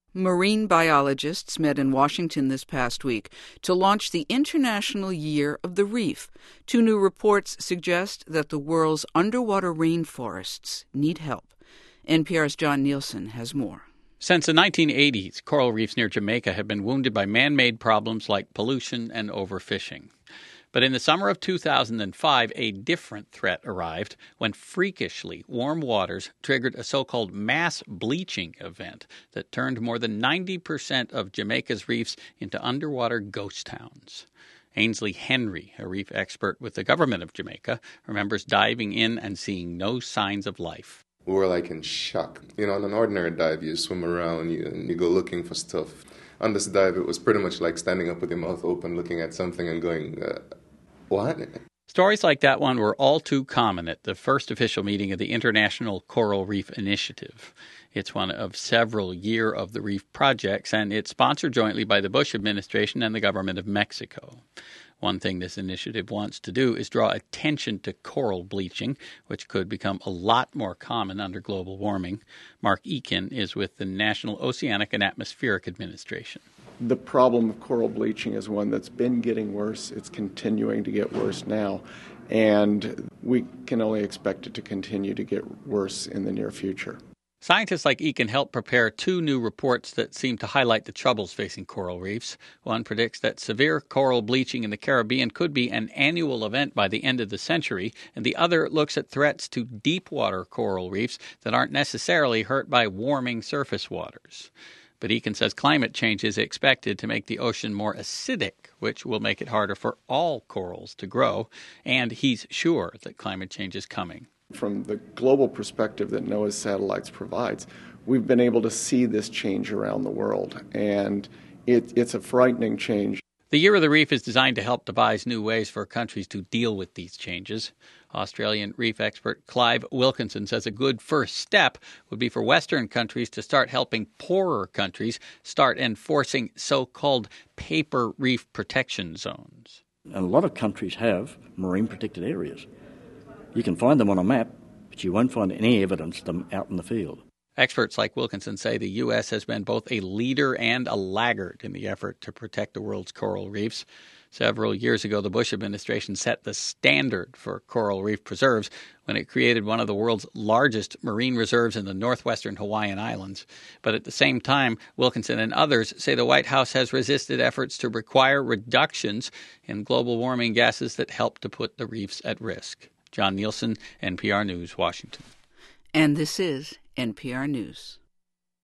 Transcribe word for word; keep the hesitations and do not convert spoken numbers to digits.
Marine biologists met in Washington this past week to launch the International Year of the Reef. Two new reports suggest that the world's underwater rainforests need help. N P R's John Nielsen has more. Since the nineteen eighties, coral reefs near Jamaica have been wounded by man-made problems like pollution and overfishing. But in the summer of two thousand five, a different threat arrived when freakishly warm waters triggered a so-called mass bleaching event that turned more than ninety percent of Jamaica's reefs into underwater ghost towns. Ainsley Henry, a reef expert with the government of Jamaica, remembers diving in and seeing no signs of life. We were like in shock. You know, on an ordinary dive, you swim around you, and you go looking for stuff. On this dive, it was pretty much like standing up with your mouth open, looking at something and going, uh, what? Stories like that one were all too common at the first official meeting of the International Coral Reef Initiative. It's one of several Year of the Reef projects, and it's sponsored jointly by the Bush administration and the government of Mexico. One thing this initiative wants to do is draw attention to coral bleaching, which could become a lot more common under global warming. Mark Eakin is with the National Oceanic and Atmospheric Administration. The problem of coral bleaching is one that's been getting worse. It's continuing to get worse now, and we can only expect it to continue to get worse in the near future. Scientists like Eakin helped prepare two new reports that seem to highlight the troubles facing coral reefs. One predicts that severe coral bleaching in the Caribbean could be an annual event by the end of the century, and the other looks at threats to deep-water coral reefs that aren't necessarily hurt by warming surface waters. But Eakin says climate change is expected to make the ocean more acidic, which will make it harder for all corals to grow, and he's sure that climate change is coming. From the global perspective that NOAA's satellites provides, we've been able to see this change around the world, and it, it's a frightening change. The Year of the Reef is designed to help devise new ways for countries to deal with these changes. Australian reef expert Clive Wilkinson says a good first step would be for Western countries to start helping poorer countries start enforcing so-called paper reef protection zones. And a lot of countries have marine protected areas. You can find them on a map, but you won't find any evidence of them out in the field. Experts like Wilkinson say the U S has been both a leader and a laggard in the effort to protect the world's coral reefs. Several years ago, the Bush administration set the standard for coral reef preserves when it created one of the world's largest marine reserves in the northwestern Hawaiian Islands. But at the same time, Wilkinson and others say the White House has resisted efforts to require reductions in global warming gases that help to put the reefs at risk. John Nielsen, N P R News, Washington. And this is N P R News.